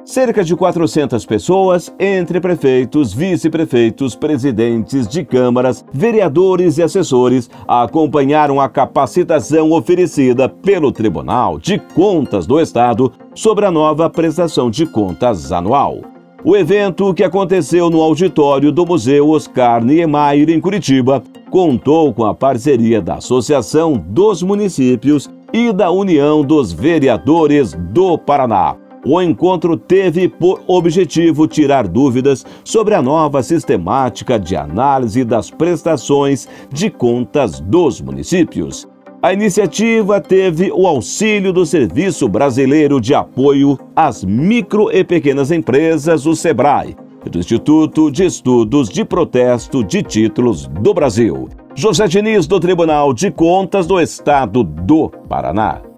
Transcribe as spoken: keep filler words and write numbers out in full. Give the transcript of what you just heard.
Cerca de quatrocentas pessoas, entre prefeitos, vice-prefeitos, presidentes de câmaras, vereadores e assessores, acompanharam a capacitação oferecida pelo Tribunal de Contas do Estado sobre a nova prestação de contas anual. O evento, que aconteceu no auditório do Museu Oscar Niemeyer, em Curitiba, contou com a parceria da Associação dos Municípios e da União dos Vereadores do Paraná. O encontro teve por objetivo tirar dúvidas sobre a nova sistemática de análise das prestações de contas dos municípios. A iniciativa teve o auxílio do Serviço Brasileiro de Apoio às Micro e Pequenas Empresas, o SEBRAE, e do Instituto de Estudos de Protesto de Títulos do Brasil. José Diniz, do Tribunal de Contas do Estado do Paraná.